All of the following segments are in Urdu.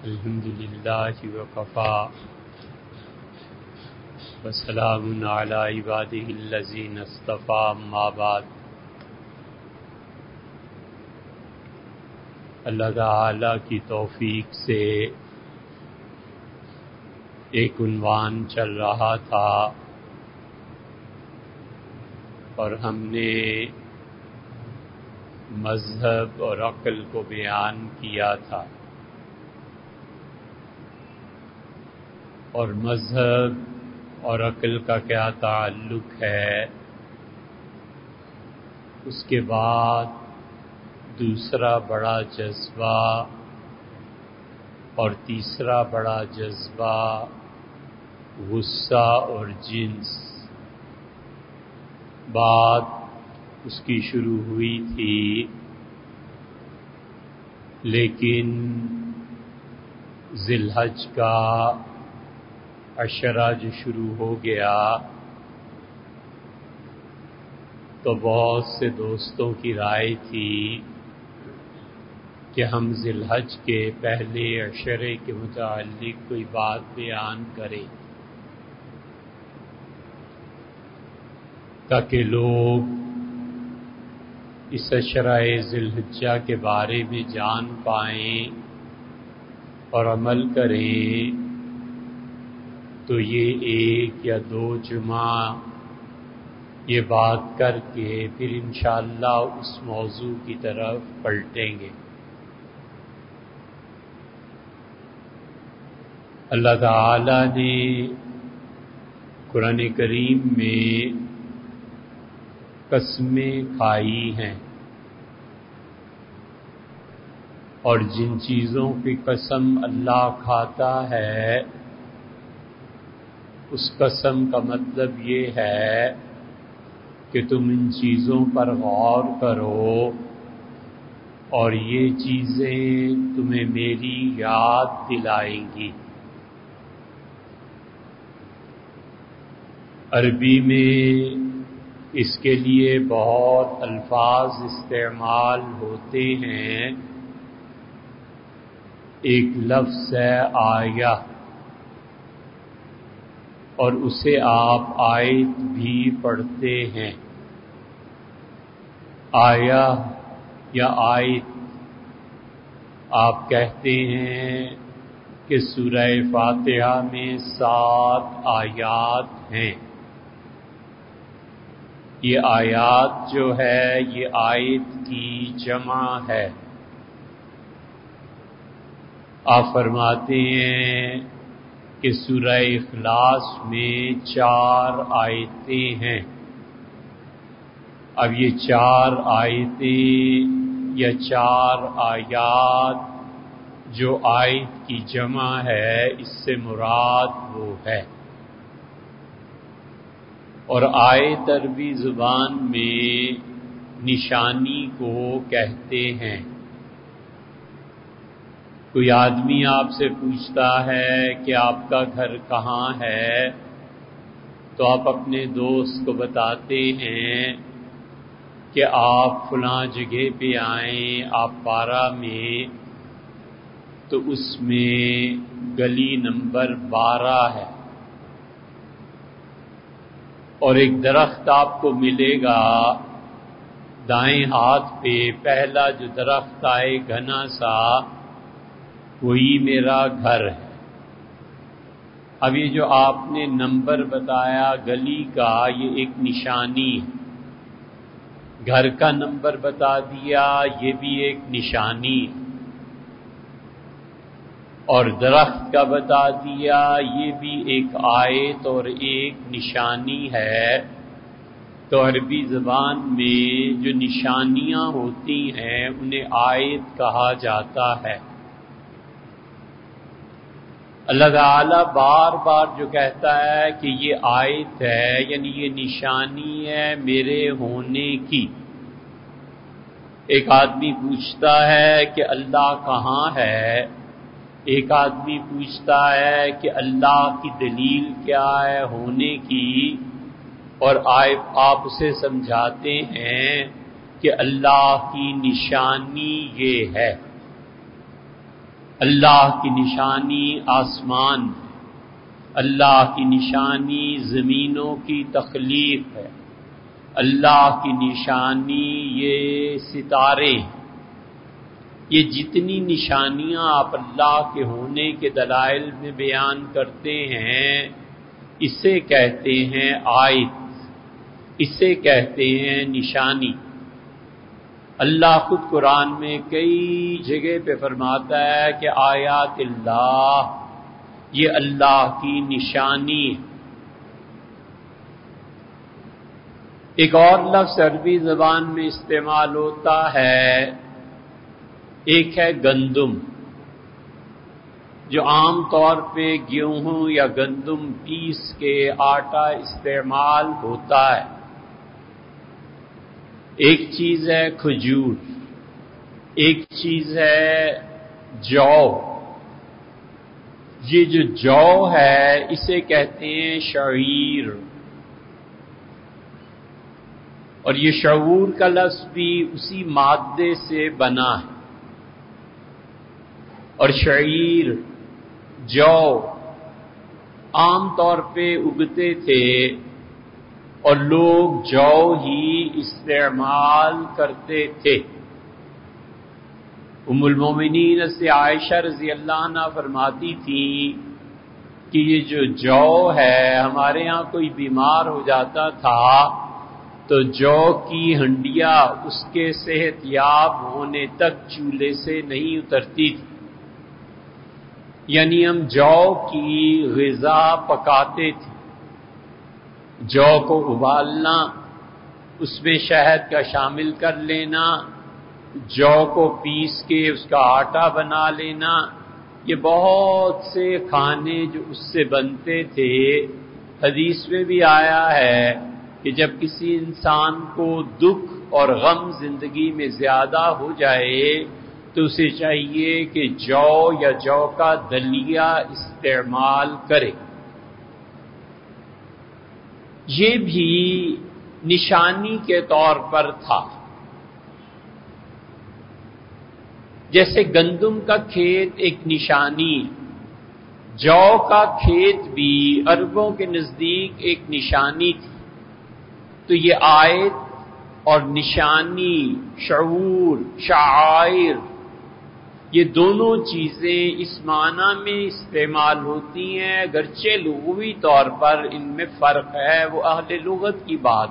الحمد للہ وکفا وسلام علی عبادہ الذین اصطفی اما بعد۔ اللہ تعالی کی توفیق سے ایک عنوان چل رہا تھا اور ہم نے مذہب اور عقل کو بیان کیا تھا، اور مذہب اور عقل کا کیا تعلق ہے۔ اس کے بعد دوسرا بڑا جذبہ اور تیسرا بڑا جذبہ غصہ اور جنس، بات اس کی شروع ہوئی تھی، لیکن ذی الحج کا عشرہ جو شروع ہو گیا تو بہت سے دوستوں کی رائے تھی کہ ہم ذی الحج کے پہلے عشرے کے متعلق کوئی بات بیان کریں تاکہ لوگ اس عشرہ ذی الحجہ کے بارے میں جان پائیں اور عمل کریں۔ تو یہ ایک یا دو جمعہ یہ بات کر کے پھر انشاءاللہ اس موضوع کی طرف پلٹیں گے۔ اللہ تعالی نے قرآن کریم میں قسمیں کھائی ہیں، اور جن چیزوں کی قسم اللہ کھاتا ہے اس قسم کا مطلب یہ ہے کہ تم ان چیزوں پر غور کرو اور یہ چیزیں تمہیں میری یاد دلائیں گی۔ عربی میں اس کے لیے بہت الفاظ استعمال ہوتے ہیں۔ ایک لفظ ہے آیہ، اور اسے آپ آیت بھی پڑھتے ہیں۔ آیہ یا آیت آپ کہتے ہیں کہ سورہ فاتحہ میں 7 آیات ہیں۔ یہ آیات جو ہے یہ آیت کی جمع ہے۔ آپ فرماتے ہیں کہ سورہ اخلاص میں 4 آیتیں ہیں۔ اب یہ 4 آیتیں یا 4 آیات جو آیت کی جمع ہے اس سے مراد وہ ہے۔ اور آیت عربی زبان میں نشانی کو کہتے ہیں۔ کوئی آدمی آپ سے پوچھتا ہے کہ آپ کا گھر کہاں ہے تو آپ اپنے دوست کو بتاتے ہیں کہ آپ فلاں جگہ پہ آئیں، آپ پارہ میں، تو اس میں گلی نمبر 12 ہے، اور ایک درخت آپ کو ملے گا دائیں ہاتھ پہ، پہلا جو درخت آئے گھنا سا وہی میرا گھر ہے۔ اب یہ جو آپ نے نمبر بتایا گلی کا یہ ایک نشانی ہے، گھر کا نمبر بتا دیا یہ بھی ایک نشانی ہے، اور درخت کا بتا دیا یہ بھی ایک آیت اور ایک نشانی ہے۔ تو عربی زبان میں جو نشانیاں ہوتی ہیں انہیں آیت کہا جاتا ہے۔ اللہ تعالیٰ بار بار جو کہتا ہے کہ یہ آیت ہے یعنی یہ نشانی ہے میرے ہونے کی۔ ایک آدمی پوچھتا ہے کہ اللہ کہاں ہے، ایک آدمی پوچھتا ہے کہ اللہ کی دلیل کیا ہے ہونے کی، اور آپ اسے سمجھاتے ہیں کہ اللہ کی نشانی یہ ہے۔ اللہ کی نشانی آسمان ہے، اللہ کی نشانی زمینوں کی تخلیق ہے، اللہ کی نشانی یہ ستارے ہیں۔ یہ جتنی نشانیاں آپ اللہ کے ہونے کے دلائل میں بیان کرتے ہیں، اسے کہتے ہیں آیت، اسے کہتے ہیں نشانی۔ اللہ خود قرآن میں کئی جگہ پہ فرماتا ہے کہ آیات اللہ، یہ اللہ کی نشانی ہے۔ ایک اور لفظ عربی زبان میں استعمال ہوتا ہے، ایک ہے گندم، جو عام طور پہ گیہوں یا گندم پیس کے آٹا استعمال ہوتا ہے۔ ایک چیز ہے کھجور، ایک چیز ہے جو۔ یہ جو جو ہے اسے کہتے ہیں شعیر، اور یہ شعور کا لفظ بھی اسی مادے سے بنا ہے۔ اور شعیر، جو عام طور پہ اگتے تھے اور لوگ جو ہی استعمال کرتے تھے۔ ام المومنین سے عائشہ رضی اللہ عنہ فرماتی تھی کہ یہ جو ہے، ہمارے ہاں کوئی بیمار ہو جاتا تھا تو جو کی ہنڈیاں اس کے صحت یاب ہونے تک چولہے سے نہیں اترتی تھی، یعنی ہم جو کی غذا پکاتے تھے۔ جو کو ابالنا، اس میں شہد کا شامل کر لینا، جو کو پیس کے اس کا آٹا بنا لینا، یہ بہت سے کھانے جو اس سے بنتے تھے۔ حدیث میں بھی آیا ہے کہ جب کسی انسان کو دکھ اور غم زندگی میں زیادہ ہو جائے تو اسے چاہیے کہ جو یا جو کا دلیہ استعمال کرے۔ یہ بھی نشانی کے طور پر تھا۔ جیسے گندم کا کھیت ایک نشانی، جو کا کھیت بھی عربوں کے نزدیک ایک نشانی تھی۔ تو یہ آیت اور نشانی، شعور، شعائر، یہ دونوں چیزیں اس معنی میں استعمال ہوتی ہیں، اگرچہ لغوی طور پر ان میں فرق ہے، وہ اہل لغت کی بات۔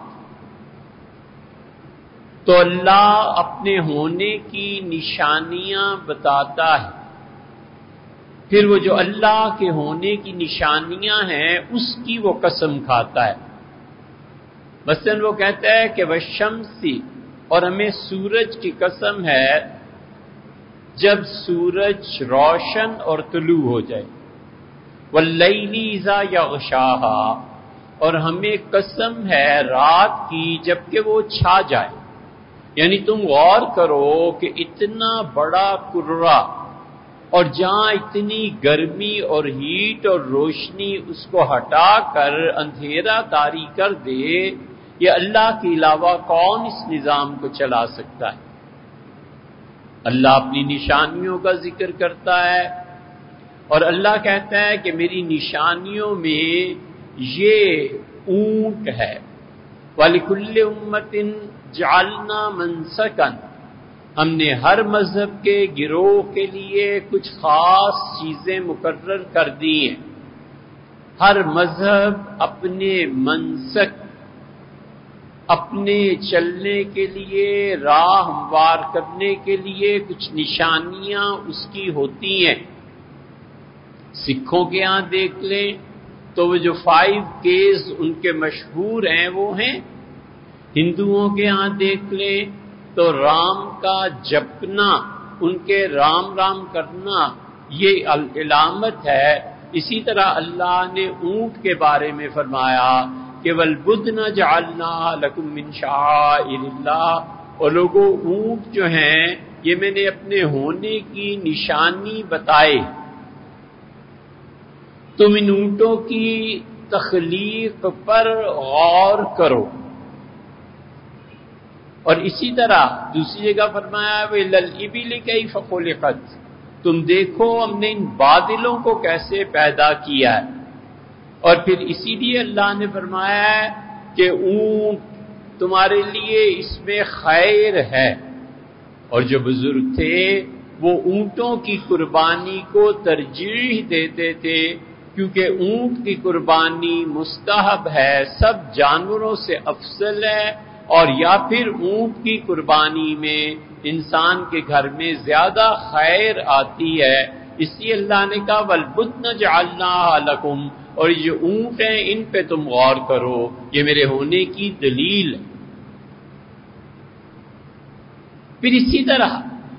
تو اللہ اپنے ہونے کی نشانیاں بتاتا ہے، پھر وہ جو اللہ کے ہونے کی نشانیاں ہیں اس کی وہ قسم کھاتا ہے۔ مثلا وہ کہتا ہے کہ والشمسی، اور ہمیں سورج کی قسم ہے جب سورج روشن اور طلوع ہو جائے، واللیل اذا یغشاہا، اور ہمیں قسم ہے رات کی جبکہ وہ چھا جائے۔ یعنی تم غور کرو کہ اتنا بڑا کرہ اور جہاں اتنی گرمی اور ہیٹ اور روشنی اس کو ہٹا کر اندھیرا طاری کر دے، یہ اللہ کے علاوہ کون اس نظام کو چلا سکتا ہے؟ اللہ اپنی نشانیوں کا ذکر کرتا ہے، اور اللہ کہتا ہے کہ میری نشانیوں میں یہ اونٹ ہے۔ وَلِكُلِّ أُمَّةٍ جَعَلْنَا مَنسَكًا، ہم نے ہر مذہب کے گروہ کے لیے کچھ خاص چیزیں مقرر کر دی ہیں۔ ہر مذہب اپنے منسک، اپنے چلنے کے لیے، راہ ہموار کرنے کے لیے کچھ نشانیاں اس کی ہوتی ہیں۔ سکھوں کے ہاں دیکھ لیں تو وہ جو 5 Ks ان کے مشہور ہیں وہ ہیں۔ ہندوؤں کے ہاں دیکھ لیں تو رام کا جپنا، ان کے رام رام کرنا، یہ علامت ہے۔ اسی طرح اللہ نے اونٹ کے بارے میں فرمایا کہ وَالْبُدْنَ جَعَلْنَاهَا لَكُم مِّن شَعَائِرِ اللَّهِ، اور لوگوں اونٹ جو ہیں یہ میں نے اپنے ہونے کی نشانی بتائے۔ تم ان اونٹوں کی تخلیق پر غور کرو۔ اور اسی طرح دوسری جگہ فرمایا وَإِلَى الْإِبِلِ كَيْفَ خُلِقَتْ، تم دیکھو ہم نے ان بادلوں کو کیسے پیدا کیا ہے۔ اور پھر اسی لیے اللہ نے فرمایا ہے کہ اونٹ تمہارے لیے اس میں خیر ہے۔ اور جو بزرگ تھے وہ اونٹوں کی قربانی کو ترجیح دیتے تھے، کیونکہ اونٹ کی قربانی مستحب ہے، سب جانوروں سے افضل ہے، اور یا پھر اونٹ کی قربانی میں انسان کے گھر میں زیادہ خیر آتی ہے۔ اس لیے اللہ نے کہا وَالْبُدْنَ جَعَلْنَاهَا لَكُمْ، اور یہ جو اونٹ ہیں ان پہ تم غور کرو، یہ میرے ہونے کی دلیل ہے۔ پھر اسی طرح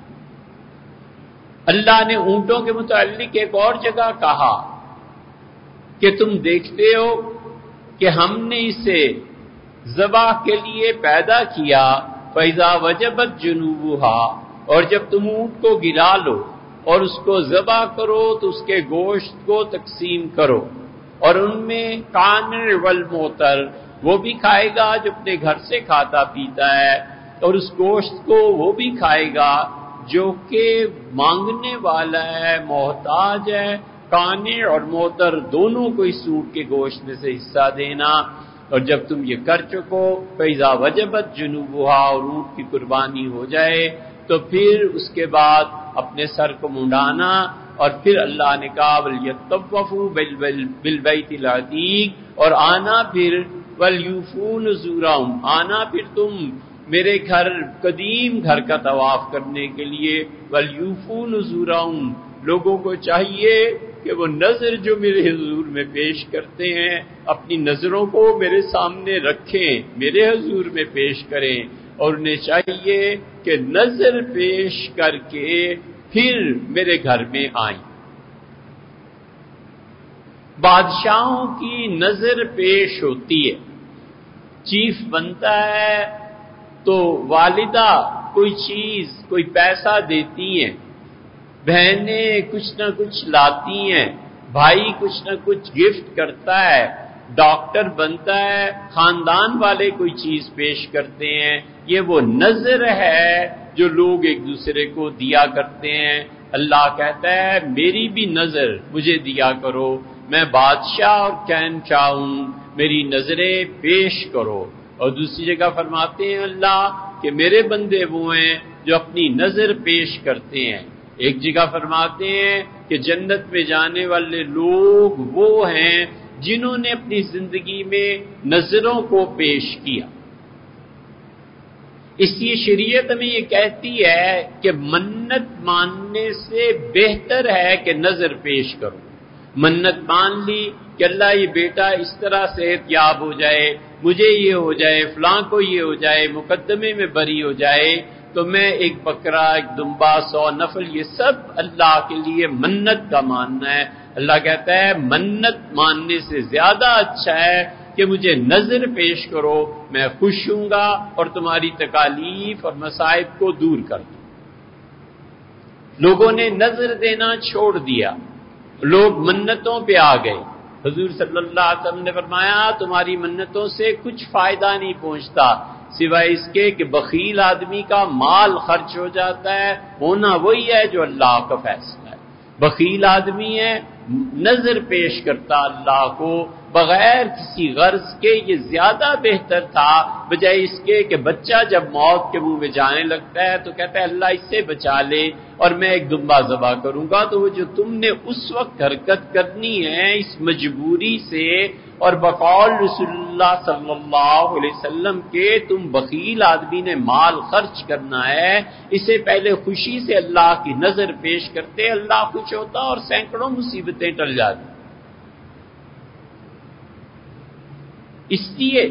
اللہ نے اونٹوں کے متعلق ایک اور جگہ کہا کہ تم دیکھتے ہو کہ ہم نے اسے ذبح کے لیے پیدا کیا، فَإِذَا وَجَبَتْ جُنُوبُهَا، اور جب تم اونٹ کو گرا لو اور اس کو ذبح کرو تو اس کے گوشت کو تقسیم کرو، اور ان میں قانع والمعتر، وہ بھی کھائے گا جو اپنے گھر سے کھاتا پیتا ہے، اور اس گوشت کو وہ بھی کھائے گا جو کہ مانگنے والا ہے، محتاج ہے۔ قانع اور معتر دونوں کو اس اونٹ کے گوشت میں سے حصہ دینا۔ اور جب تم یہ کر چکو، فَإِذَا وَجَبَتْ جُنُوبُهَا، اور اونٹ کی قربانی ہو جائے تو پھر اس کے بعد اپنے سر کو منڈانا، اور پھر اللہ نے کہا وَلْيَطَّوَّفُوا بِالْبَيْتِ الْعَتِيقِ، اور آنا پھر وَلْيُوفُوا نُذُورَهُمْ، آنا پھر تم میرے گھر قدیم گھر کا طواف کرنے کے لیے۔ وَلْيُوفُوا نُذُورَهُمْ، لوگوں کو چاہیے کہ وہ نظر جو میرے حضور میں پیش کرتے ہیں اپنی نظروں کو میرے سامنے رکھیں، میرے حضور میں پیش کریں، اور انہیں چاہیے کہ نظر پیش کر کے پھر میرے گھر میں آئیں۔ بادشاہوں کی نظر پیش ہوتی ہے، چیف بنتا ہے تو والدہ کوئی چیز کوئی پیسہ دیتی ہیں، بہنیں کچھ نہ کچھ لاتی ہیں، بھائی کچھ نہ کچھ گفٹ کرتا ہے، ڈاکٹر بنتا ہے، خاندان والے کوئی چیز پیش کرتے ہیں۔ یہ وہ نظر ہے جو لوگ ایک دوسرے کو دیا کرتے ہیں۔ اللہ کہتا ہے میری بھی نظر مجھے دیا کرو، میں بادشاہ اور شہنشاہ ہوں، میری نظریں پیش کرو۔ اور دوسری جگہ فرماتے ہیں اللہ کہ میرے بندے وہ ہیں جو اپنی نظر پیش کرتے ہیں۔ ایک جگہ فرماتے ہیں کہ جنت میں جانے والے لوگ وہ ہیں جنہوں نے اپنی زندگی میں نظروں کو پیش کیا۔ اس لیے شریعت ہمیں یہ کہتی ہے کہ منت ماننے سے بہتر ہے کہ نظر پیش کرو۔ منت مان لی کہ اللہ یہ بیٹا اس طرح صحت یاب ہو جائے، مجھے یہ ہو جائے، فلاں کو یہ ہو جائے، مقدمے میں بری ہو جائے، تو میں ایک بکرا، ایک دمبا، 100 نفل، یہ سب اللہ کے لیے منت کا ماننا ہے۔ اللہ کہتا ہے منت ماننے سے زیادہ اچھا ہے کہ مجھے نظر پیش کرو، میں خوش ہوں گا اور تمہاری تکالیف اور مصائب کو دور کر دوں۔ لوگوں نے نظر دینا چھوڑ دیا، لوگ منتوں پہ آ گئے۔ حضور صلی اللہ علیہ وسلم نے فرمایا تمہاری منتوں سے کچھ فائدہ نہیں پہنچتا سوائے اس کے کہ بخیل آدمی کا مال خرچ ہو جاتا ہے، ہونا وہی ہے جو اللہ کا فیصلہ ہے۔ بخیل آدمی ہے، نظر پیش کرتا اللہ کو بغیر کسی غرض کے، یہ زیادہ بہتر تھا بجائے اس کے کہ بچہ جب موت کے منہ میں جانے لگتا ہے تو کہتا ہے اللہ اس سے بچا لے اور میں ایک دمبا ذبح کروں گا۔ تو وہ جو تم نے اس وقت حرکت کرنی ہے اس مجبوری سے، اور بقول رسول اللہ صلی اللہ علیہ وسلم کے تم بخیل آدمی نے مال خرچ کرنا ہے، اسے پہلے خوشی سے اللہ کی نظر پیش کرتے، اللہ خوش ہوتا اور سینکڑوں مصیبتیں ٹل جاتی۔ اس لیے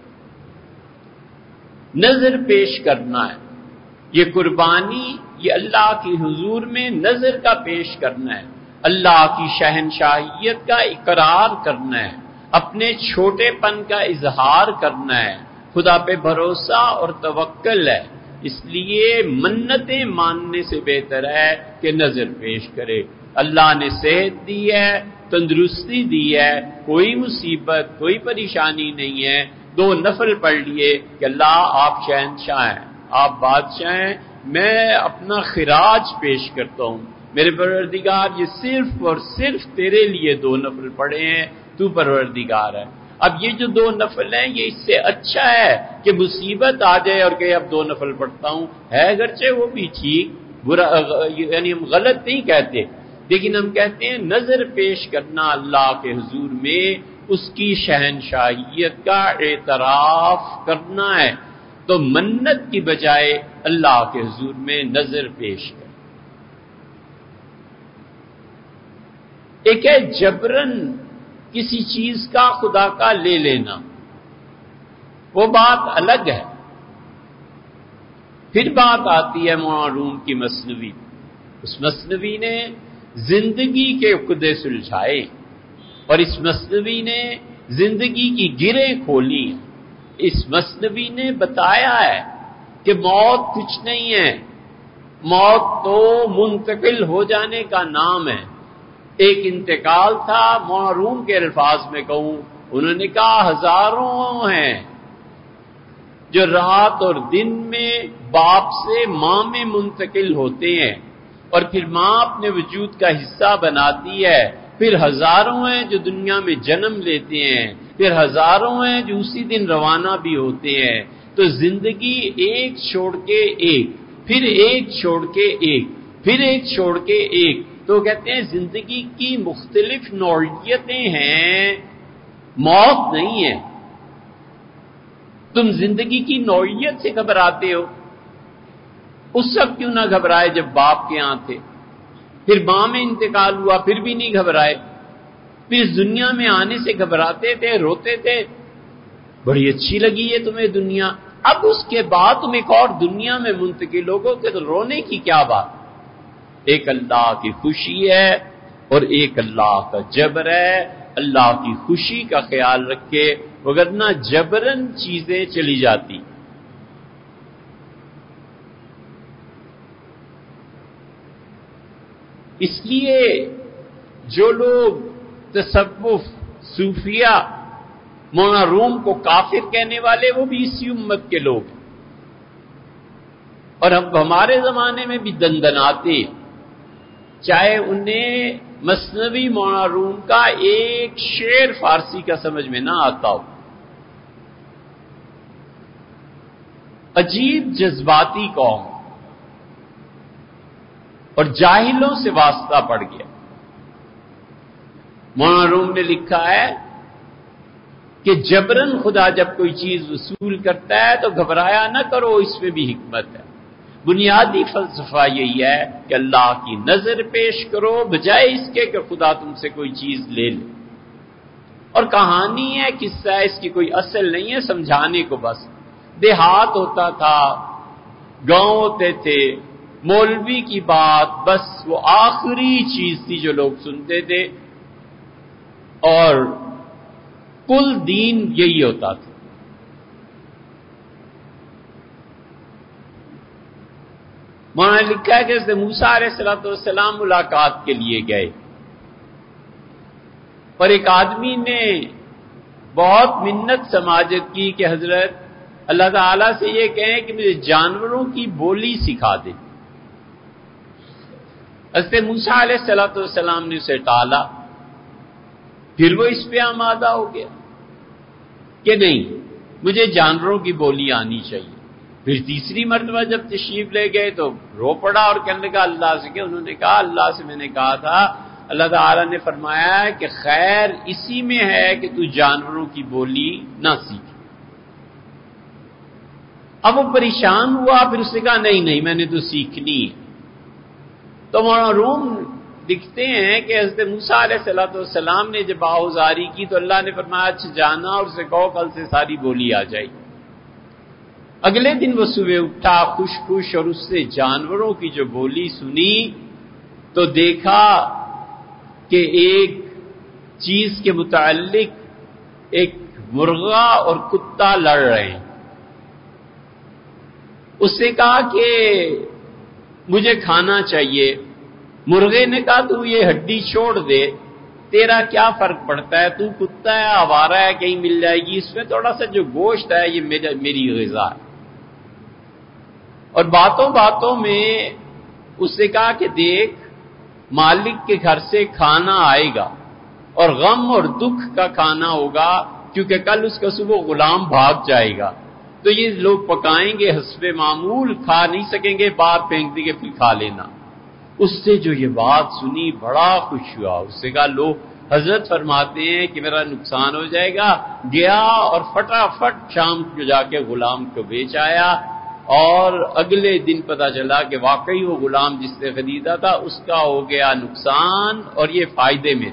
نظر پیش کرنا ہے، یہ قربانی، یہ اللہ کی حضور میں نظر کا پیش کرنا ہے، اللہ کی شہنشاہیت کا اقرار کرنا ہے، اپنے چھوٹے پن کا اظہار کرنا ہے، خدا پہ بھروسہ اور توکل ہے۔ اس لیے منتیں ماننے سے بہتر ہے کہ نظر پیش کرے۔ اللہ نے صحت دی ہے، تندرستی دی ہے، کوئی مصیبت کوئی پریشانی نہیں ہے، 2 نفل پڑھ لیے کہ اللہ آپ شہنشاہ ہیں، آپ بادشاہ ہیں، میں اپنا خراج پیش کرتا ہوں، میرے پروردگار یہ صرف اور صرف تیرے لیے 2 نفل پڑھے ہیں، تو پروردگار ہے۔ اب یہ جو 2 نفل ہیں یہ اس سے اچھا ہے کہ مصیبت آ جائے اور کہ اب 2 نفل پڑھتا ہوں، ہے اگرچہ وہ بھی ٹھیک، برا یعنی ہم غلط نہیں کہتے، لیکن ہم کہتے ہیں نظر پیش کرنا اللہ کے حضور میں اس کی شہنشاہیت کا اعتراف کرنا ہے، تو منت کی بجائے اللہ کے حضور میں نظر پیش کر۔ ایک ہے جبرن کسی چیز کا خدا کا لے لینا، وہ بات الگ ہے۔ پھر بات آتی ہے مولانا روم کی مثنوی، اس مثنوی نے زندگی کے عقدے سلجھائے اور اس مثنوی نے زندگی کی گریں کھولی، اس مثنوی نے بتایا ہے کہ موت کچھ نہیں ہے، موت تو منتقل ہو جانے کا نام ہے۔ ایک انتقال تھا، مولانا روم کے الفاظ میں کہوں، انہوں نے کہا ہزاروں ہیں جو رات اور دن میں باپ سے ماں میں منتقل ہوتے ہیں اور پھر ماں اپنے وجود کا حصہ بناتی ہے، پھر ہزاروں ہیں جو دنیا میں جنم لیتے ہیں، پھر ہزاروں ہیں جو اسی دن روانہ بھی ہوتے ہیں۔ تو زندگی ایک چھوڑ کے ایک، پھر ایک چھوڑ کے ایک، پھر ایک چھوڑ کے ایک، تو کہتے ہیں زندگی کی مختلف نوعیتیں ہیں، موت نہیں ہے۔ تم زندگی کی نوعیت سے گھبراتے ہو، اس وقت کیوں نہ گھبرائے جب باپ کے ہاں تھے، پھر ماں میں انتقال ہوا پھر بھی نہیں گھبرائے، پھر اس دنیا میں آنے سے گھبراتے تھے، روتے تھے، بڑی اچھی لگی ہے تمہیں دنیا، اب اس کے بعد تم ایک اور دنیا میں منتقل ہوگو کہ تو رونے کی کیا بات؟ ایک اللہ کی خوشی ہے اور ایک اللہ کا جبر ہے، اللہ کی خوشی کا خیال رکھے، وگرنہ جبرن چیزیں چلی جاتی۔ اس لیے جو لوگ تصوف صوفیہ مولانا روم کو کافر کہنے والے، وہ بھی اسی امت کے لوگ ہیں، اور اب ہمارے زمانے میں بھی دندناتے، چاہے انہیں مثنوی مولانا روم کا ایک شعر فارسی کا سمجھ میں نہ آتا ہو۔ عجیب جذباتی قوم اور جاہلوں سے واسطہ پڑ گیا۔ مولانا روم نے لکھا ہے کہ جبرن خدا جب کوئی چیز وصول کرتا ہے تو گھبرایا نہ کرو، اس میں بھی حکمت ہے۔ بنیادی فلسفہ یہی ہے کہ اللہ کی نظر پیش کرو بجائے اس کے کہ خدا تم سے کوئی چیز لے لے۔ اور کہانی ہے، قصہ ہے، اس کی کوئی اصل نہیں ہے، سمجھانے کو بس۔ دیہات ہوتا تھا، گاؤں ہوتے تھے، مولوی کی بات بس وہ آخری چیز تھی جو لوگ سنتے تھے، اور کل دین یہی ہوتا تھا۔ مولانا نے لکھا ہے کہ حضرت موسیٰ علیہ السلام ملاقات کے لیے گئے، اور ایک آدمی نے بہت منت سماجت کی کہ حضرت اللہ تعالیٰ سے یہ کہیں کہ مجھے جانوروں کی بولی سکھا دے۔ حضرت موسیٰ علیہ السلام نے اسے ٹالا، پھر وہ اس پہ آمادہ ہو گیا کہ نہیں، مجھے جانوروں کی بولی آنی چاہیے۔ پھر تیسری مرتبہ جب تشریف لے گئے تو رو پڑا اور کہنے لگا اللہ سے، کہ انہوں نے کہا اللہ سے میں نے کہا تھا، اللہ تعالیٰ نے فرمایا ہے کہ خیر اسی میں ہے کہ تو جانوروں کی بولی نہ سیکھ۔ اب وہ پریشان ہوا، پھر اس نے کہا نہیں میں نے تو سیکھنی ہے۔ تو مولانا روم لکھتے ہیں کہ حضرت موسیٰ علیہ السلام نے جب آہوزاری کی تو اللہ نے فرمایا اچھا جانا اور اسے کہو کل سے ساری بولی آ جائے۔ اگلے دن وہ صبح اٹھا خوش اور اس سے جانوروں کی جو بولی سنی تو دیکھا کہ ایک چیز کے متعلق ایک مرغا اور کتا لڑ رہے ہیں۔ اس سے کہا کہ مجھے کھانا چاہیے۔ مرغے نے کہا تو یہ ہڈی چھوڑ دے، تیرا کیا فرق پڑتا ہے، تو کتا ہے آوارہ ہے، کہیں مل جائے گی، اس میں تھوڑا سا جو گوشت ہے یہ میری غذا ہے۔ اور باتوں میں اس سے کہا کہ دیکھ مالک کے گھر سے کھانا آئے گا اور غم اور دکھ کا کھانا ہوگا، کیونکہ کل اس کا صبح غلام بھاگ جائے گا، تو یہ لوگ پکائیں گے حسب معمول، کھا نہیں سکیں گے، باہر پھینک دیں گے، پھر کھا لینا۔ اس سے جو یہ بات سنی بڑا خوش ہوا، اس سے کہا لو، حضرت فرماتے ہیں کہ میرا نقصان ہو جائے گا، گیا اور فٹافٹ شام کو جا کے غلام کو بیچ آیا، اور اگلے دن پتا چلا کہ واقعی وہ غلام جس نے خریدا تھا اس کا ہو گیا نقصان اور یہ فائدے میں۔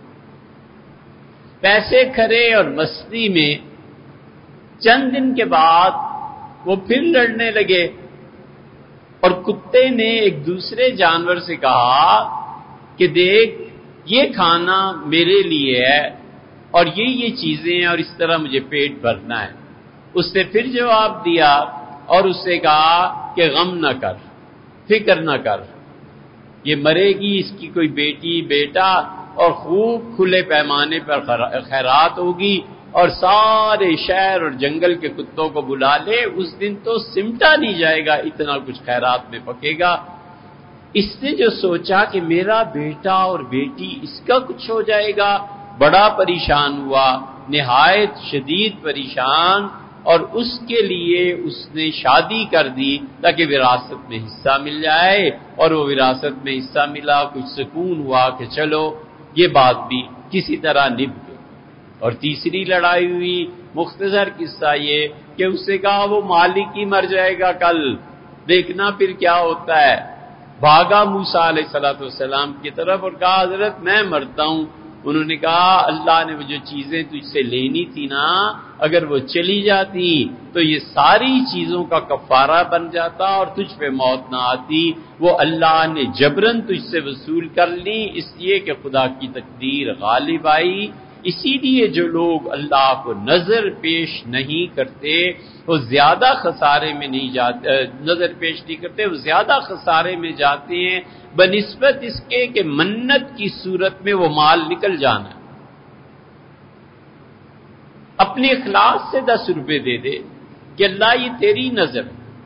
پیسے کھرے اور مستی میں چند دن کے بعد وہ پھر لڑنے لگے، اور کتے نے ایک دوسرے جانور سے کہا کہ دیکھ یہ کھانا میرے لیے ہے اور یہ چیزیں ہیں اور اس طرح مجھے پیٹ بھرنا ہے۔ اس نے پھر جواب دیا اور اس سے کہا کہ غم نہ کر، فکر نہ کر، یہ مرے گی، اس کی کوئی بیٹی بیٹا، اور خوب کھلے پیمانے پر خیرات ہوگی، اور سارے شہر اور جنگل کے کتوں کو بلا لے، اس دن تو سمٹا نہیں جائے گا، اتنا کچھ خیرات میں پکے گا۔ اس نے جو سوچا کہ میرا بیٹا اور بیٹی اس کا کچھ ہو جائے گا، بڑا پریشان ہوا، نہایت شدید پریشان، اور اس کے لیے اس نے شادی کر دی تاکہ وراثت میں حصہ مل جائے، اور وہ وراثت میں حصہ ملا، کچھ سکون ہوا کہ چلو یہ بات بھی کسی طرح نبھ گئی۔ اور تیسری لڑائی ہوئی، مختصر قصہ یہ کہ اس سے کہا وہ مالک ہی مر جائے گا کل، دیکھنا پھر کیا ہوتا ہے۔ بھاگا موسیٰ علیہ السلام کی طرف اور کہا حضرت میں مرتا ہوں۔ انہوں نے کہا اللہ نے وہ جو چیزیں تجھ سے لینی تھی نا، اگر وہ چلی جاتی تو یہ ساری چیزوں کا کفارہ بن جاتا اور تجھ پہ موت نہ آتی، وہ اللہ نے جبرن تجھ سے وصول کر لی، اس لیے کہ خدا کی تقدیر غالب آئی۔ اسی لیے جو لوگ اللہ کو نظر پیش نہیں کرتے وہ زیادہ خسارے میں نہیں جاتے، نظر پیش نہیں کرتے وہ زیادہ خسارے میں جاتے ہیں، بنسبت اس کے کہ منت کی صورت میں وہ مال نکل جانا ہے۔ اپنے اخلاص سے 10 روپے دے دے کہ اللہ یہ تیری نظر۔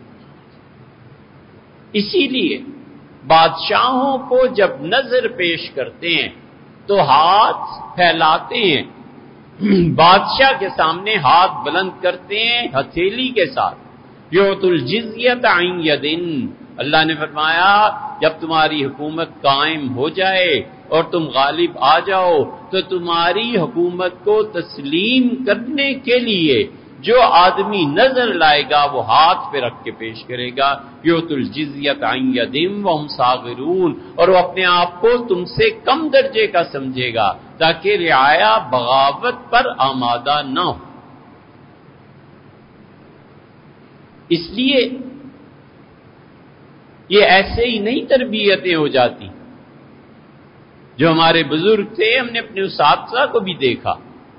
اسی لیے بادشاہوں کو جب نظر پیش کرتے ہیں تو ہاتھ پھیلاتے ہیں، بادشاہ کے سامنے ہاتھ بلند کرتے ہیں ہتھیلی کے ساتھ۔ یعطوا الجزیۃ عن ید، اللہ نے فرمایا جب تمہاری حکومت قائم ہو جائے اور تم غالب آ جاؤ تو تمہاری حکومت کو تسلیم کرنے کے لیے جو آدمی نظر لائے گا وہ ہاتھ پہ رکھ کے پیش کرے گا، یعطوا الجزیۃ عن ید وہم صاغرون، اور وہ اپنے آپ کو تم سے کم درجے کا سمجھے گا تاکہ رعایا بغاوت پر آمادہ نہ ہو۔ اس لیے یہ ایسے ہی نئی تربیتیں ہو جاتی جو ہمارے بزرگ تھے، ہم نے اپنے اساتذہ کو بھی دیکھا،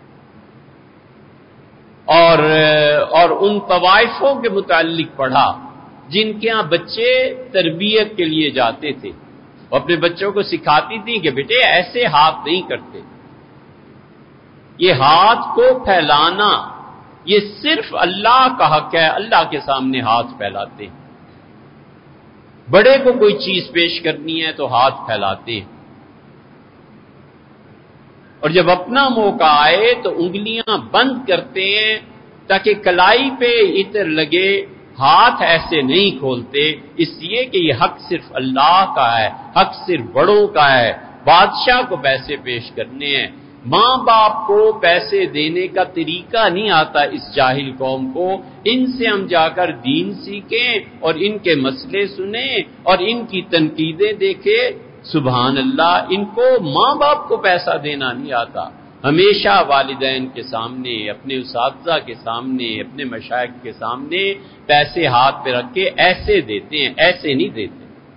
اور ان طوائفوں کے متعلق پڑھا جن کے ہاں بچے تربیت کے لیے جاتے تھے، وہ اپنے بچوں کو سکھاتی تھی کہ بیٹے ایسے ہاتھ نہیں کرتے، یہ ہاتھ کو پھیلانا یہ صرف اللہ کا حق ہے، اللہ کے سامنے ہاتھ پھیلاتے ہیں، بڑے کو کوئی چیز پیش کرنی ہے تو ہاتھ پھیلاتے ہیں، اور جب اپنا موقع آئے تو انگلیاں بند کرتے ہیں تاکہ کلائی پہ عطر لگے، ہاتھ ایسے نہیں کھولتے، اس لیے کہ یہ حق صرف اللہ کا ہے، حق صرف بڑوں کا ہے۔ بادشاہ کو پیسے پیش کرنے ہیں، ماں باپ کو پیسے دینے کا طریقہ نہیں آتا اس جاہل قوم کو، ان سے ہم جا کر دین سیکھیں اور ان کے مسئلے سنیں اور ان کی تنقیدیں دیکھیں۔ سبحان اللہ، ان کو ماں باپ کو پیسہ دینا نہیں آتا، ہمیشہ والدین کے سامنے، اپنے اساتذہ کے سامنے، اپنے مشائخ کے سامنے پیسے ہاتھ پہ رکھ کے ایسے دیتے ہیں، ایسے نہیں دیتے،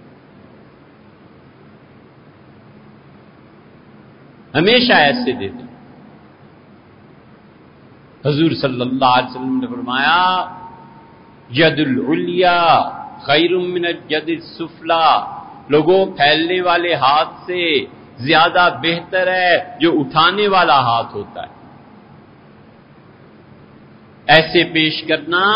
ہمیشہ ایسے دیتے ہیں۔ حضور صلی اللہ علیہ وسلم نے فرمایا ید العلیا خیر من الید السفلی، لوگوں پھیلنے والے ہاتھ سے زیادہ بہتر ہے جو اٹھانے والا ہاتھ ہوتا ہے۔ ایسے پیش کرنا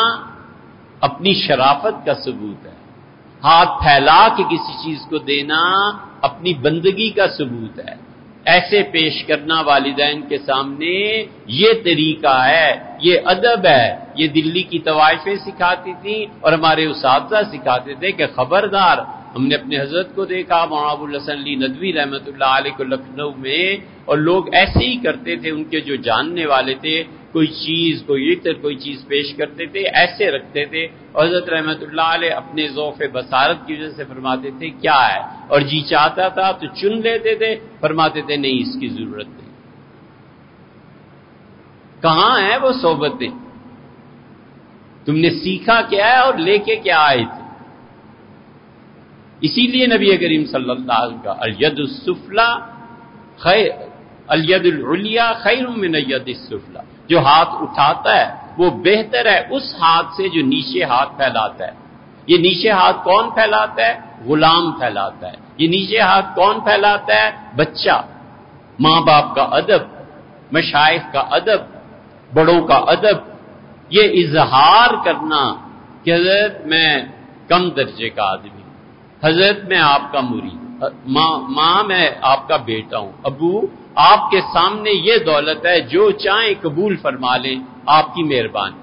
اپنی شرافت کا ثبوت ہے، ہاتھ پھیلا کے کسی چیز کو دینا اپنی بندگی کا ثبوت ہے. ایسے پیش کرنا والدین کے سامنے یہ طریقہ ہے، یہ ادب ہے. یہ دلی کی طوائفیں سکھاتی تھیں اور ہمارے اساتذہ سکھاتے تھے کہ خبردار. ہم نے اپنے حضرت کو دیکھا مولانا ابو الحسن علی ندوی رحمۃ اللہ علیہ کو لکھنؤ میں، اور لوگ ایسے ہی کرتے تھے. ان کے جو جاننے والے تھے کوئی چیز، کوئی عطر، کوئی چیز پیش کرتے تھے، ایسے رکھتے تھے. حضرت رحمۃ اللہ علیہ اپنے ذوق بصارت کی وجہ سے فرماتے تھے کیا ہے، اور جی چاہتا تھا تو چن لیتے تھے، فرماتے تھے نہیں اس کی ضرورت نہیں. کہاں ہے وہ صحبتیں؟ تم نے سیکھا کیا ہے اور لے کے کیا آئے تھے؟ اسی لیے نبی کریم صلی اللہ علیہ وسلم کا الید السفلی خیر، الید العلیا خیر من الید السفلی، جو ہاتھ اٹھاتا ہے وہ بہتر ہے اس ہاتھ سے جو نیچے ہاتھ پھیلاتا ہے. یہ نیچے ہاتھ کون پھیلاتا ہے؟ غلام پھیلاتا ہے. یہ نیچے ہاتھ کون پھیلاتا ہے؟ بچہ. ماں باپ کا ادب، مشائخ کا ادب، بڑوں کا ادب، یہ اظہار کرنا کہ حضرت میں کم درجے کا آدمی، حضرت میں آپ کا مرید، ماں میں آپ کا بیٹا ہوں، ابو آپ کے سامنے یہ دولت ہے، جو چاہیں قبول فرما لیں، آپ کی مہربانی.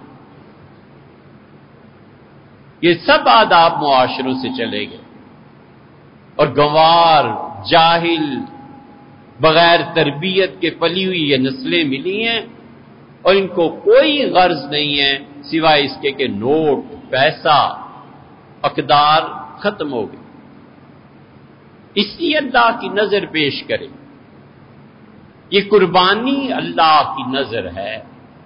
یہ سب آداب معاشروں سے چلے گئے، اور گنوار، جاہل، بغیر تربیت کے پلی ہوئی یہ نسلیں ملی ہیں، اور ان کو کوئی غرض نہیں ہے سوائے اس کے کہ نوٹ، پیسہ، اقدار ختم ہو گئے. اس لیے اللہ کی نظر پیش کرے. یہ قربانی اللہ کی نظر ہے.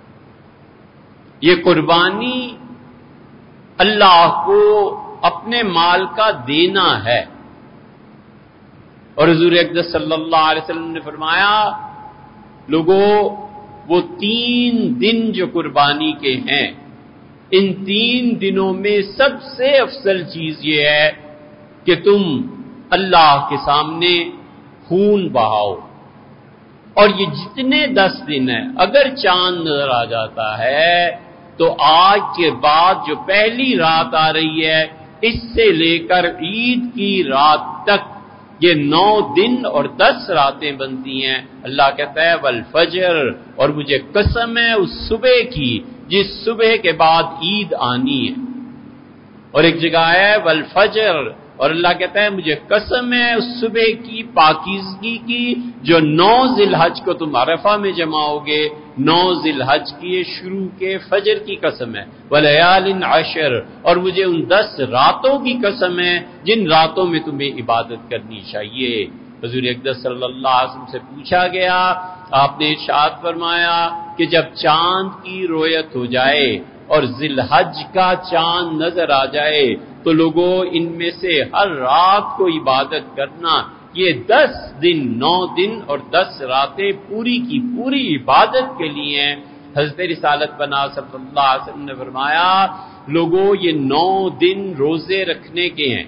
یہ قربانی اللہ کو اپنے مال کا دینا ہے. اور حضور اقدس صلی اللہ علیہ وسلم نے فرمایا لوگوں، وہ 3 دن جو قربانی کے ہیں، ان 3 دنوں میں سب سے افضل چیز یہ ہے کہ تم اللہ کے سامنے خون بہاؤ. اور یہ جتنے 10 دن ہیں، اگر چاند نظر آ جاتا ہے تو آج کے بعد جو پہلی رات آ رہی ہے اس سے لے کر عید کی رات تک یہ 9 دن اور 10 راتیں بنتی ہیں. اللہ کہتا ہے والفجر، اور مجھے قسم ہے اس صبح کی جس صبح کے بعد عید آنی ہے. اور ایک جگہ ہے والفجر، اور اللہ کہتا ہے مجھے قسم ہے اس صبح کی پاکیزگی کی جو 9 ذی الحج کو تم عرفہ میں جمع ہوگے. 9 ذی الحج کی شروع کے فجر کی قسم ہے. ولیال عشر، اور مجھے ان 10 راتوں کی قسم ہے جن راتوں میں تمہیں عبادت کرنی چاہیے. حضور اقدس صلی اللہ علیہ وسلم سے پوچھا گیا، آپ نے ارشاد فرمایا کہ جب چاند کی رویت ہو جائے اور ذی الحج کا چاند نظر آ جائے تو لوگوں ان میں سے ہر رات کو عبادت کرنا. یہ 10 دن، 9 دن اور 10 راتیں پوری کی پوری عبادت کے لیے ہیں. حضرت رسالت پناہ صلی اللہ علیہ وسلم نے فرمایا لوگوں یہ 9 دن روزے رکھنے کے ہیں.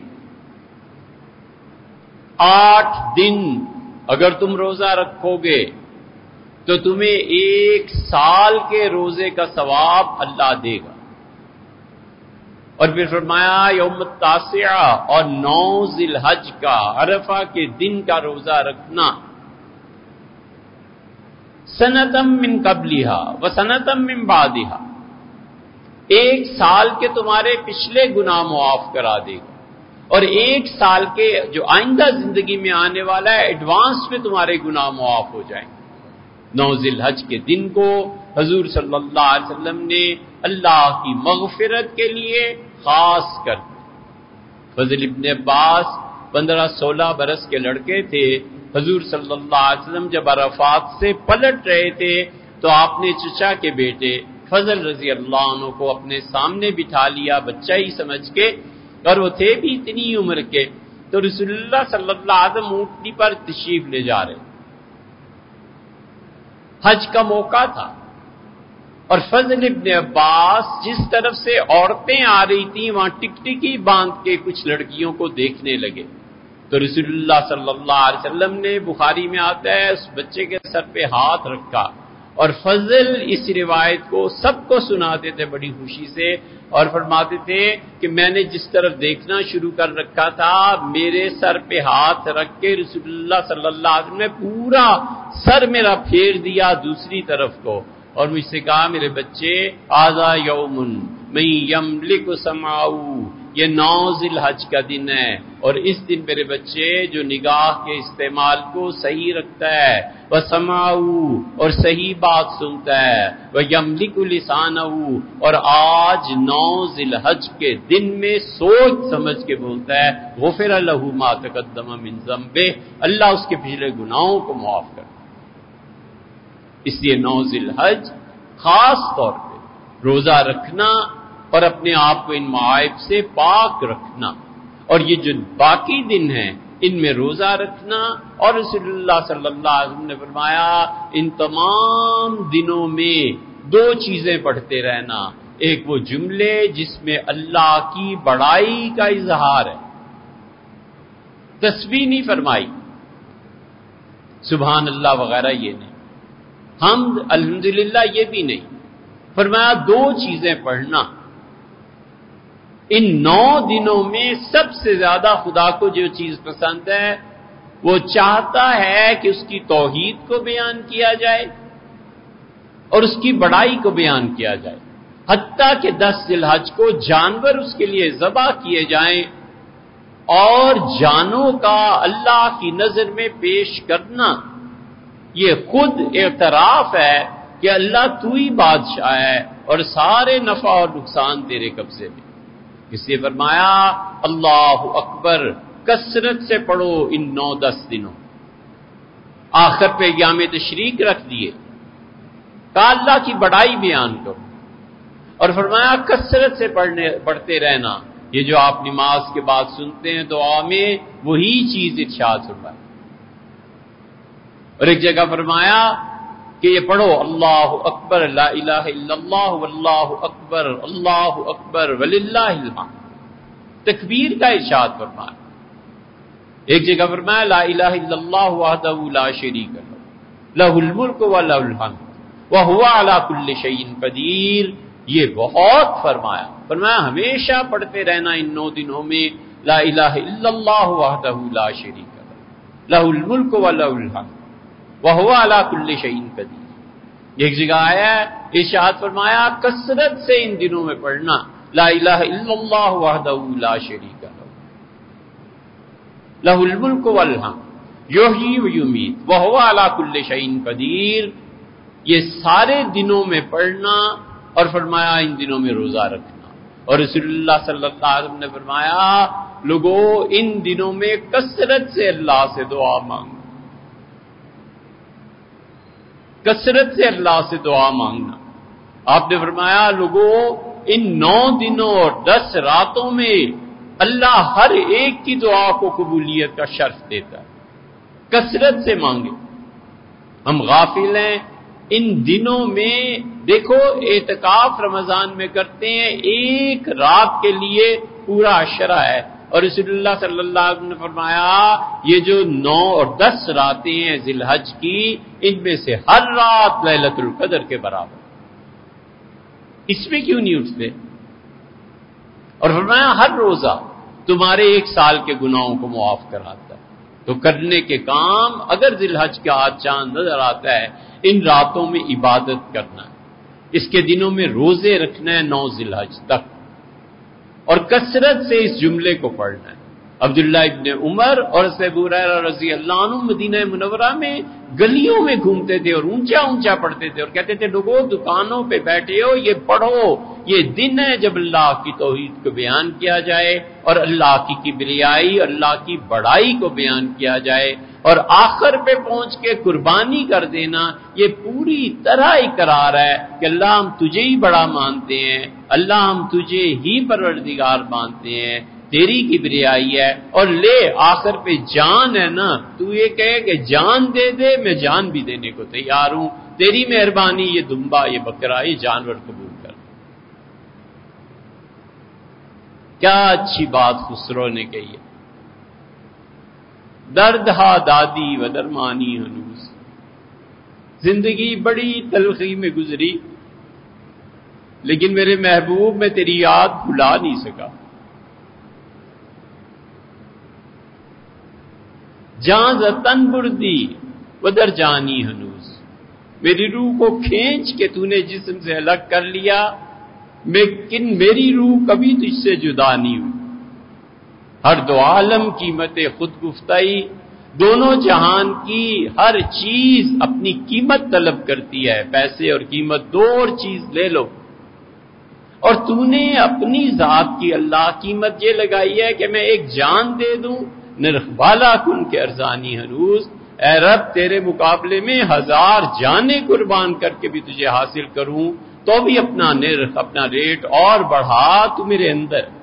8 دن اگر تم روزہ رکھو گے تو تمہیں 1 سال کے روزے کا ثواب اللہ دے گا. اور پھر فرمایا یوم التاسع، اور 9 ذی الحج کا عرفہ کے دن کا روزہ رکھنا سنتم من قبلہا و سنتم من بعدہا، 1 سال کے تمہارے پچھلے گناہ معاف کرا دے گا، اور 1 سال کے جو آئندہ زندگی میں آنے والا ہے ایڈوانس میں تمہارے گناہ معاف ہو جائیں. 9 ذی الحج کے دن کو حضور صلی اللہ علیہ وسلم نے اللہ کی مغفرت کے لیے خاص کر. فضل ابن عباس 15-16 برس کے لڑکے تھے. حضور صلی اللہ علیہ وسلم جب عرفات سے پلٹ رہے تھے تو آپ نے چچا کے بیٹے فضل رضی اللہ عنہ کو اپنے سامنے بٹھا لیا بچہ ہی سمجھ کے، اور وہ تھے بھی اتنی عمر کے. تو رسول اللہ صلی اللہ علیہ وسلم اونٹنی پر تشریف لے جا رہے، حج کا موقع تھا، اور فضل ابن عباس جس طرف سے عورتیں آ رہی تھیں وہاں ٹکٹکی باندھ کے کچھ لڑکیوں کو دیکھنے لگے. تو رسول اللہ صلی اللہ علیہ وسلم نے، بخاری میں آتا ہے، اس بچے کے سر پہ ہاتھ رکھا اور فضل اس روایت کو سب کو سناتے تھے بڑی خوشی سے، اور فرماتے تھے کہ میں نے جس طرف دیکھنا شروع کر رکھا تھا، میرے سر پہ ہاتھ رکھ کے رسول اللہ صلی اللہ علیہ وسلم نے پورا سر میرا پھیر دیا دوسری طرف کو، اور مجھ سے کہا میرے بچے آذا یومن من یملک سمعہ، یہ 9 ذی الحج کا دن ہے، اور اس دن میرے بچے جو نگاہ کے استعمال کو صحیح رکھتا ہے، وسمعہ اور صحیح بات سنتا ہے، ویملک لسانہ اور آج 9 ذی الحج کے دن میں سوچ سمجھ کے بولتا ہے، غفر لہ ما تقدم من ذنبہ، اللہ اس کے پچھلے گناہوں کو معاف کر۔ اس لیے 9 ذی الحج خاص طور پہ روزہ رکھنا اور اپنے آپ کو ان معائب سے پاک رکھنا، اور یہ جو باقی دن ہیں ان میں روزہ رکھنا، اور رسول اللہ صلی اللہ علیہ وسلم نے فرمایا ان تمام دنوں میں 2 چیزیں پڑھتے رہنا، ایک وہ جملے جس میں اللہ کی بڑائی کا اظہار ہے، تسبیح نہیں فرمائی، سبحان اللہ وغیرہ یہ نہیں، حمد الحمدللہ یہ بھی نہیں، فرمایا 2 چیزیں پڑھنا، ان 9 دنوں میں سب سے زیادہ خدا کو جو چیز پسند ہے وہ چاہتا ہے کہ اس کی توحید کو بیان کیا جائے اور اس کی بڑائی کو بیان کیا جائے، حتیٰ کہ 10 ذی الحج کو جانور اس کے لیے ذبح کیے جائیں، اور جانوں کا اللہ کی نظر میں پیش کرنا یہ خود اعتراف ہے کہ اللہ تو ہی بادشاہ ہے اور سارے نفع اور نقصان تیرے قبضے میں، اس لیے فرمایا اللہ اکبر کثرت سے پڑھو ان 9-10 دنوں، آخر پہ ایام تشریق رکھ دیے، کہا اللہ کی بڑائی بیان کرو، اور فرمایا کثرت سے پڑھتے رہنا، یہ جو آپ نماز کے بعد سنتے ہیں دعا میں وہی چیز ارشاد فرمایا، اور ایک جگہ فرمایا کہ یہ پڑھو اللہ اکبر لا الہ الا اللہ واللہ اکبر اللہ اکبر وللہ الحمد، تکبیر کا ارشاد فرمایا، ایک جگہ فرمایا لا الہ الا اللہ وحدہ لا شریک لہ لہ الملک ولہ الحمد وہو علی کل شیء قدیر، یہ بہت فرمایا ہمیشہ پڑھتے رہنا ان 9 دنوں میں لا الہ الا اللہ وحدہ لا شریک لہ لہ الملک ولہ الحمد وہو علی کل شیء قدیر، ایک جگہ آیا ارشاد فرمایا کثرت سے ان دنوں میں پڑھنا لا الہ الا اللہ وحدہ لا شریک لہ لہ الملک والحمد یحیی ویمیت وہو علی کل شیء قدیر، یہ سارے دنوں میں پڑھنا، اور فرمایا ان دنوں میں روزہ رکھنا، اور رسول اللہ صلی اللہ علیہ وسلم نے فرمایا لوگوں ان دنوں میں کثرت سے اللہ سے دعا مانگو، کثرت سے اللہ سے دعا مانگنا، آپ نے فرمایا لوگوں ان 9 دنوں اور 10 راتوں میں اللہ ہر ایک کی دعا کو قبولیت کا شرف دیتا ہے، کثرت سے مانگے، ہم غافل ہیں ان دنوں میں، دیکھو اعتکاف رمضان میں کرتے ہیں 1 رات کے لیے پورا عشرہ ہے، اور رسول اللہ صلی اللہ علیہ وسلم نے فرمایا یہ جو 9 اور 10 راتیں ہیں ذی الحج کی، ان میں سے ہر رات لیلۃ القدر کے برابر، اس میں کیوں نہیں اٹھتے؟ اور فرمایا ہر روزہ تمہارے 1 سال کے گناہوں کو معاف کراتا ہے، تو کرنے کے کام اگر ذی الحج کا آج چاند نظر آتا ہے ان راتوں میں عبادت کرنا ہے، اس کے دنوں میں روزے رکھنا ہے 9 ذی الحج تک، اور کثرت سے اس جملے کو پڑھنا ہے۔ عبداللہ ابن عمر اور ابو ہریرہ رضی اللہ عنہ مدینہ منورہ میں گلیوں میں گھومتے تھے اور اونچا اونچا پڑھتے تھے، اور کہتے تھے لوگوں دکانوں پہ بیٹھے ہو یہ پڑھو، یہ دن ہے جب اللہ کی توحید کو بیان کیا جائے اور اللہ کی کبریائی، اللہ کی بڑائی کو بیان کیا جائے، اور آخر پہ پہنچ کے قربانی کر دینا، یہ پوری طرح اقرار ہے کہ اللہ ہم تجھے ہی بڑا مانتے ہیں، اللہ ہم تجھے ہی پروردگار مانتے ہیں، تیری کبریائی ہے، اور لے آخر پہ جان ہے نا، تو یہ کہے کہ جان دے دے، میں جان بھی دینے کو تیار ہوں، تیری مہربانی یہ دمبا یہ بکرا یہ جانور قبول کر۔ کیا اچھی بات خسرو نے کہی ہے، درد ہا دادی و درمانی ہنوز، زندگی بڑی تلخی میں گزری، لیکن میرے محبوب میں تیری یاد بھلا نہیں سکا۔ جہاں زتن بردی ودر جانی ہنوز، میری روح کو کھینچ کے تو نے جسم سے الگ کر لیا، لیکن میری روح کبھی تجھ سے جدا نہیں ہوئی۔ ہر دو عالم قیمت خود گفتائی، دونوں جہان کی ہر چیز اپنی قیمت طلب کرتی ہے، پیسے اور قیمت دو اور چیز لے لو، اور تو نے اپنی ذات کی اللہ قیمت یہ لگائی ہے کہ میں ایک جان دے دوں، نرخ بالا کن کے ارزانی ہنوز، اے رب تیرے مقابلے میں 1000 جانیں قربان کر کے بھی تجھے حاصل کروں تو بھی اپنا نرخ، اپنا ریٹ اور بڑھا تو میرے اندر۔